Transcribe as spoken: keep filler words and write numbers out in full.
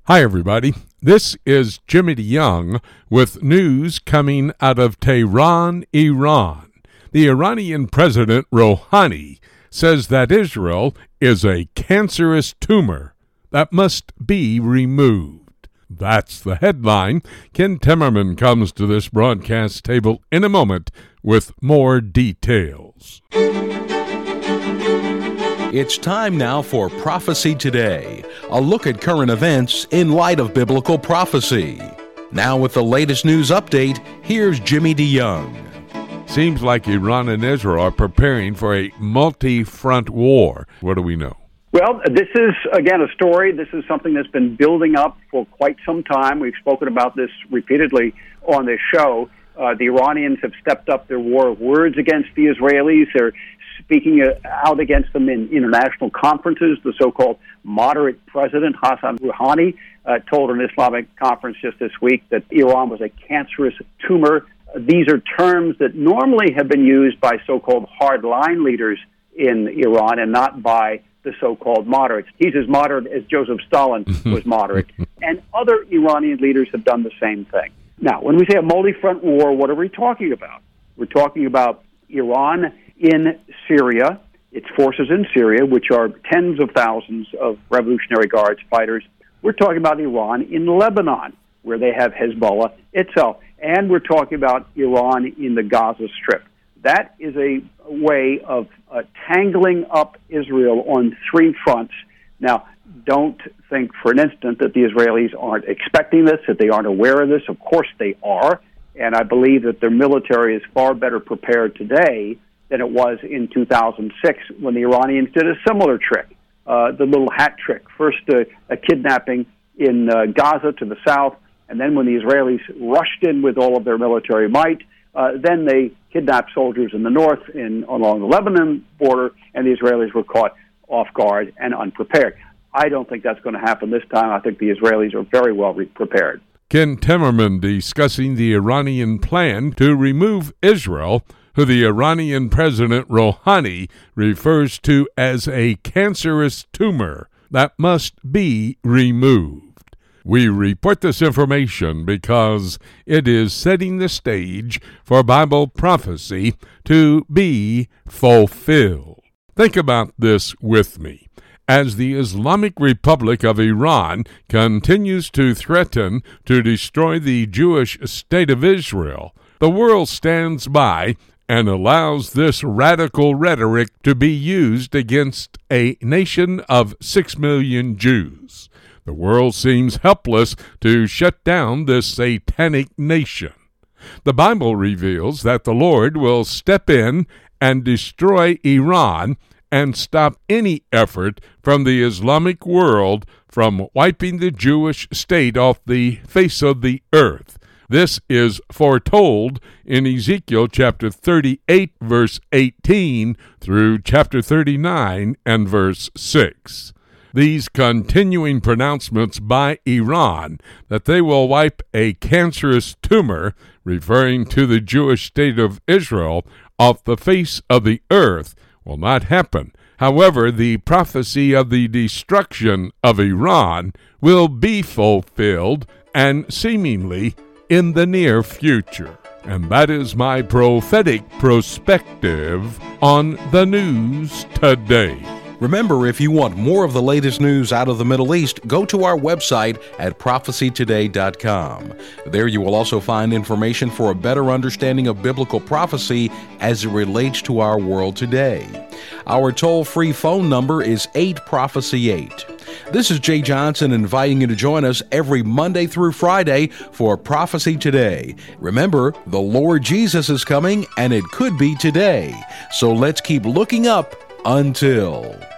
Hi, everybody. This is Jimmy DeYoung with news coming out of Tehran, Iran. The Iranian President Rouhani says that Israel is a cancerous tumor that must be removed. That's the headline. Ken Timmerman comes to this broadcast table in a moment with more details. It's time now for Prophecy Today, a look at current events in light of biblical prophecy. Now with the latest news update, here's Jimmy DeYoung. Seems like Iran and Israel are preparing for a multi-front war. What do we know? Well, this is, again, a story. This is something that's been building up for quite some time. We've spoken about this repeatedly on this show. Uh, the Iranians have stepped up their war of words against the Israelis. They're speaking out against them in international conferences. The so-called moderate president, Hassan Rouhani, uh, told an Islamic conference just this week that Iran was a cancerous tumor. These are terms that normally have been used by so-called hardline leaders in Iran and not by the so-called moderates. He's as moderate as Joseph Stalin was moderate. And other Iranian leaders have done the same thing. Now, when we say a multi-front war, what are we talking about? We're talking about Iran in Syria, its forces in Syria, which are tens of thousands of Revolutionary Guards fighters. We're talking about Iran in Lebanon, where they have Hezbollah itself. And we're talking about Iran in the Gaza Strip. That is a way of uh, tangling up Israel on three fronts. Now, don't think for an instant that the Israelis aren't expecting this, that they aren't aware of this. Of course they are. And I believe that their military is far better prepared today than it was in two thousand six when the Iranians did a similar trick, uh, the little hat trick. First, uh, a kidnapping in uh, Gaza to the south, and then when the Israelis rushed in with all of their military might, uh, then they kidnapped soldiers in the north in along the Lebanon border, and the Israelis were caught off guard and unprepared. I don't think that's going to happen this time. I think the Israelis are very well re- prepared. Ken Timmerman discussing the Iranian plan to remove Israel, who the Iranian President Rouhani refers to as a cancerous tumor that must be removed. We report this information because it is setting the stage for Bible prophecy to be fulfilled. Think about this with me. As the Islamic Republic of Iran continues to threaten to destroy the Jewish state of Israel, the world stands by and allows this radical rhetoric to be used against a nation of six million Jews. The world seems helpless to shut down this satanic nation. The Bible reveals that the Lord will step in and destroy Iran and stop any effort from the Islamic world from wiping the Jewish state off the face of the earth. This is foretold in Ezekiel chapter thirty-eight, verse eighteen, through chapter thirty-nine and verse six. These continuing pronouncements by Iran that they will wipe a cancerous tumor, referring to the Jewish state of Israel, off the face of the earth, will not happen. However, the prophecy of the destruction of Iran will be fulfilled, and seemingly in the near future. And that is my prophetic perspective on the news today. Remember, if you want more of the latest news out of the Middle East, go to our website at prophecy today dot com. There you will also find information for a better understanding of biblical prophecy as it relates to our world today. Our toll-free phone number is eight prophecy eight. This is Jay Johnson inviting you to join us every Monday through Friday for Prophecy Today. Remember, the Lord Jesus is coming, and it could be today. So let's keep looking up until...